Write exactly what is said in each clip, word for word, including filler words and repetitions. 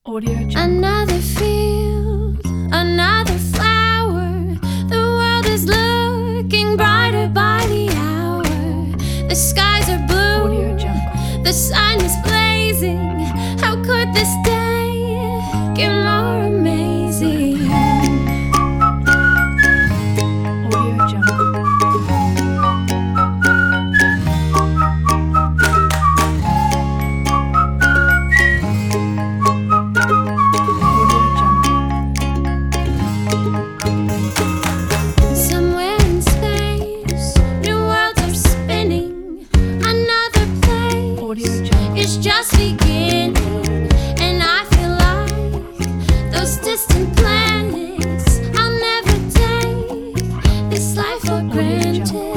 Audio Jungle. Another field, another flower. The world is looking brighter by the hour. The skies are blue, Audio Jungle. the sun is blazing. How could this day get more amazing? Audio Jungle. Somewhere in space, new worlds are spinning. Another place Audio Jungle. is just beginning, and I feel like those distant planets. I'll never take this life for granted.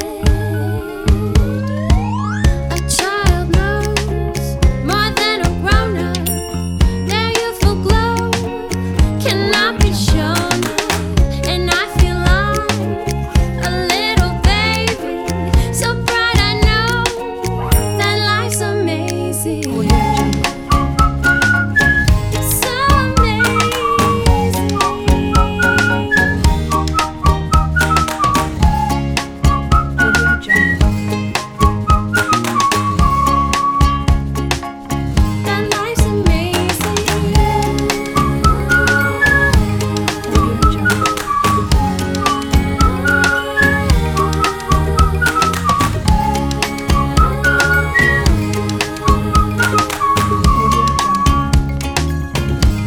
A child knows more than a grown-up. Their youthful glow cannot be shown up, and I feel like a little baby, so bright I know that life's amazing. Audio Jungle. So amazing. Audio Jungle. That life's amazing. Audio Jungle. Audio Jungle.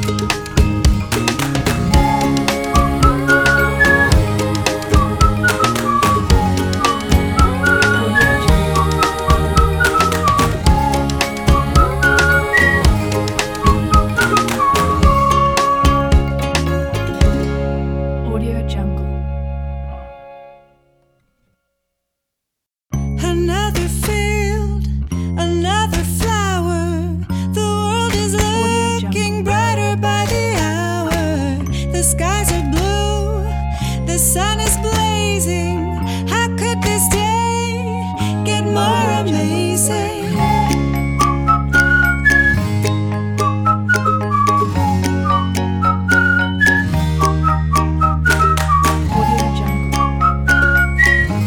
Audio Jungle. Audio Jungle. Another field, another flower. The world is looking brighter by the hour. The skies are blue, the sun is blazing. How could this day get more amazing? Audio Jungle.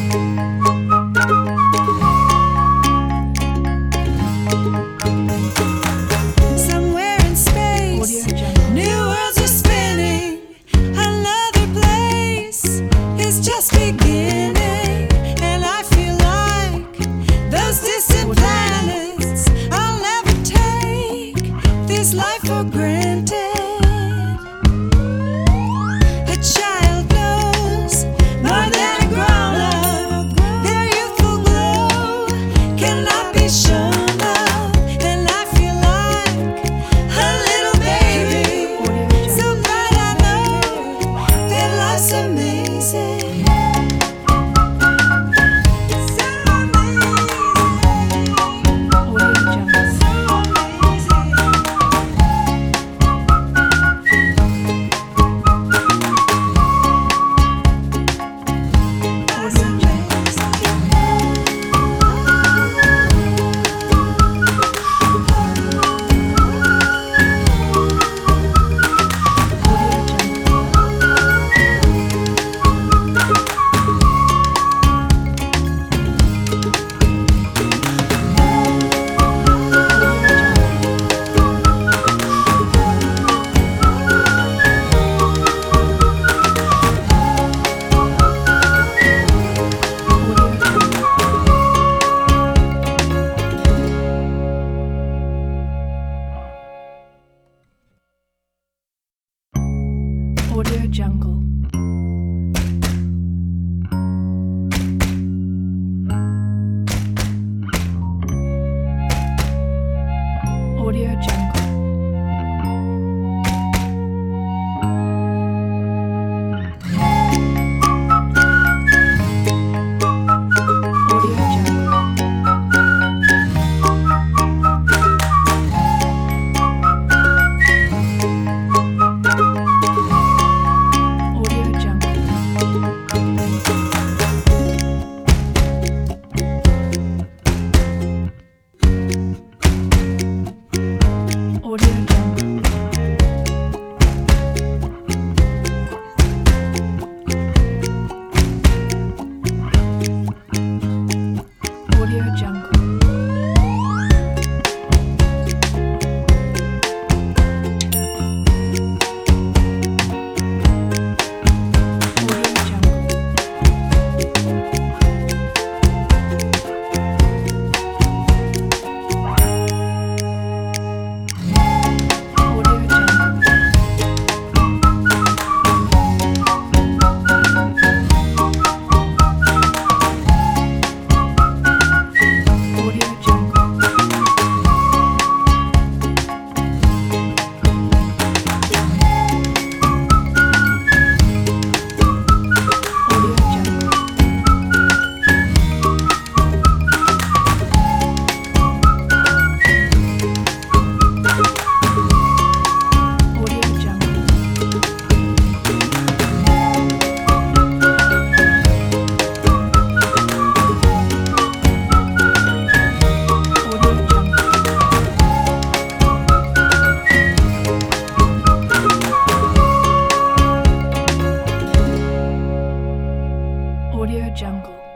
Somewhere in space, Audio Jungle. new worlds are spinning. Another place is just beginning, and I feel like those distant planets. I'll never take this life for granted. A child knows more than a grown-up. Their youthful glow cannot be shown up, and I feel like a little baby, so bright I know that life's amazing. So amazing. Audio Jungle. So amazing. Audio Jungle. Audio Jungle. Audio Jungle. Audio Jungle. Audio Jungle. Audio Jungle. Audio Audio Jungle.